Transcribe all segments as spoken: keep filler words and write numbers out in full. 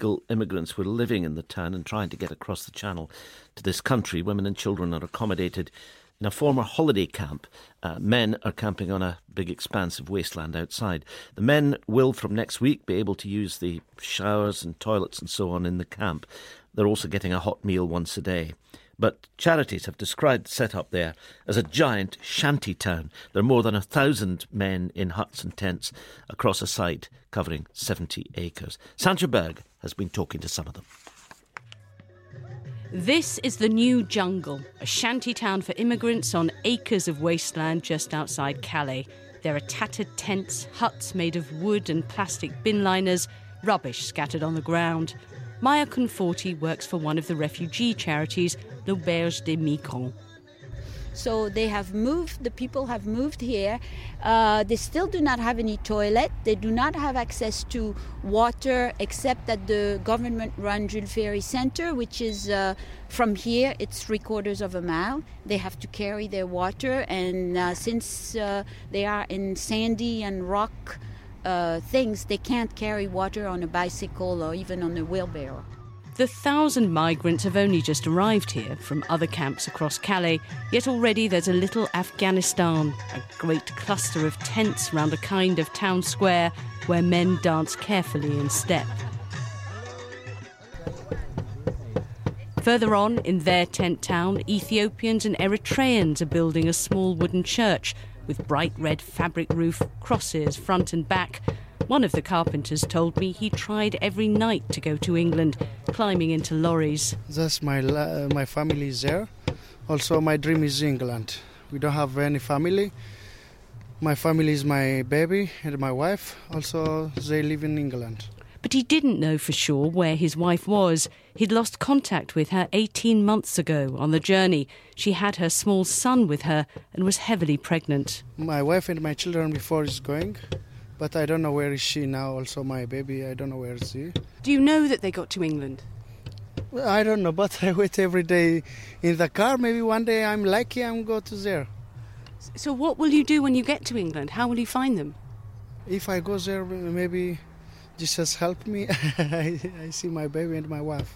illegal immigrants were living in the town and trying to get across the channel to this country. Women and children are accommodated in a former holiday camp. Uh, men are camping on a big expanse of wasteland outside. The men will, from next week, be able to use the showers and toilets and so on in the camp. They're also getting a hot meal once a day. But charities have described the setup there as a giant shanty town. There are more than a thousand men in huts and tents across a site covering seventy acres. Sandra Berg has been talking to some of them. This is the New Jungle, a shanty town for immigrants on acres of wasteland just outside Calais. There are tattered tents, huts made of wood and plastic bin liners, rubbish scattered on the ground. Maya Conforti works for one of the refugee charities, l'Auberge des Migrants. So they have moved, the people have moved here. Uh, they still do not have any toilet. They do not have access to water except at the government-run Jules Ferry Center, which is uh, from here, it's three quarters of a mile. They have to carry their water, and uh, since uh, they are in sandy and rock uh, things, they can't carry water on a bicycle or even on a wheelbarrow. The thousand migrants have only just arrived here from other camps across Calais, yet already there's a little Afghanistan, a great cluster of tents round a kind of town square where men dance carefully in step. Further on, in their tent town, Ethiopians and Eritreans are building a small wooden church with bright red fabric roof, crosses front and back. One of the carpenters told me he tried every night to go to England, climbing into lorries. That's my uh, my family is there. Also, my dream is England. We don't have any family. My family is my baby and my wife. Also, they live in England. But he didn't know for sure where his wife was. He'd lost contact with her eighteen months ago on the journey. She had her small son with her and was heavily pregnant. My wife and my children before is going. But I don't know where is she now. Also, my baby, I don't know where is she. Do you know that they got to England? Well, I don't know, but I wait every day in the car. Maybe one day I'm lucky I'm go to there. So what will you do when you get to England? How will you find them? If I go there, maybe Jesus help me. I, I see my baby and my wife.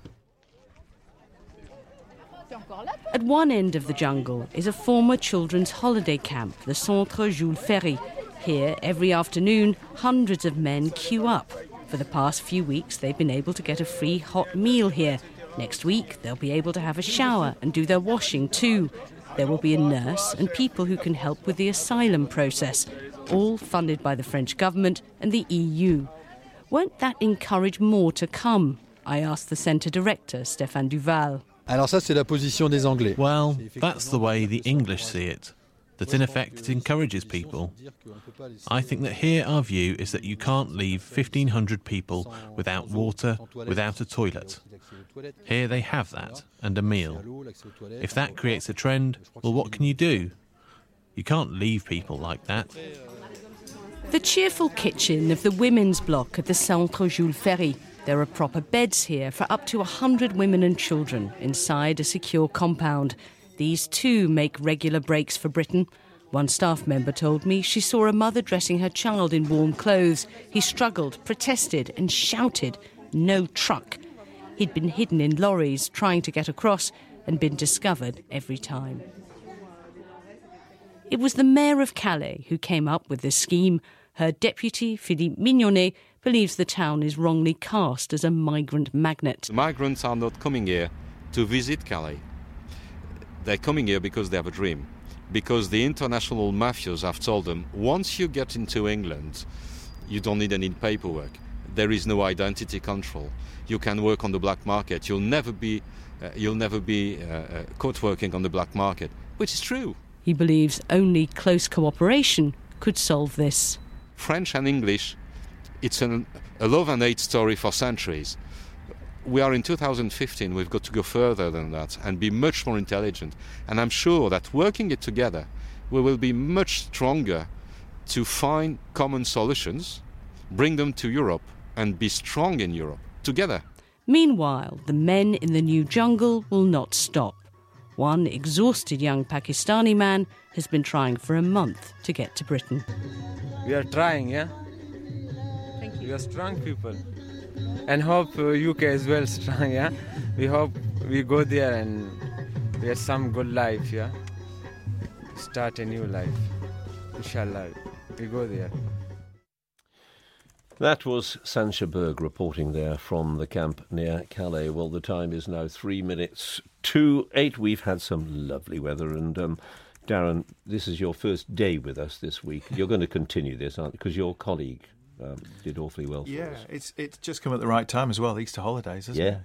At one end of the jungle is a former children's holiday camp, the Centre Jules Ferry. Here, every afternoon, hundreds of men queue up. For the past few weeks, they've been able to get a free hot meal here. Next week, they'll be able to have a shower and do their washing too. There will be a nurse and people who can help with the asylum process, all funded by the French government and the E U. Won't that encourage more to come? I asked the centre director, Stéphane Duval. Alors ça, c'est la position des Anglais. Well, that's the way the English see it. That in effect it encourages people. I think that here our view is that you can't leave fifteen hundred people without water, without a toilet. Here they have that, and a meal. If that creates a trend, well, what can you do? You can't leave people like that. The cheerful kitchen of the women's block at the Centre Jules Ferry. There are proper beds here for up to one hundred women and children inside a secure compound. These too make regular breaks for Britain. One staff member told me she saw a mother dressing her child in warm clothes. He struggled, protested and shouted, "No truck." He'd been hidden in lorries trying to get across and been discovered every time. It was the mayor of Calais who came up with this scheme. Her deputy, Philippe Mignonnet, believes the town is wrongly cast as a migrant magnet. The migrants are not coming here to visit Calais. They're coming here because they have a dream, because the international mafias have told them, once you get into England, you don't need any paperwork. There is no identity control. You can work on the black market. You'll never be, uh, you'll never be uh, uh, caught working on the black market, which is true. He believes only close cooperation could solve this. French and English, it's an, a love and hate story for centuries. We are in two thousand fifteen, we've got to go further than that and be much more intelligent. And I'm sure that working it together, we will be much stronger to find common solutions, bring them to Europe and be strong in Europe together. Meanwhile, the men in the New Jungle will not stop. One exhausted young Pakistani man has been trying for a month to get to Britain. We are trying, yeah? Thank you. We are strong people. and hope uh, U K is well strong. Yeah, we hope we go there and get some good life. Yeah, start a new life. Inshallah, we go there. That was Sancha Berg reporting there from the camp near Calais. Well, the time is now three minutes to eight. We've had some lovely weather, and um, Darren, this is your first day with us this week. You're going to continue this, aren't you? Because your colleague um, did awfully well for yeah, us. Yeah, it's it's just come at the right time as well, Easter holidays, hasn't yeah, it?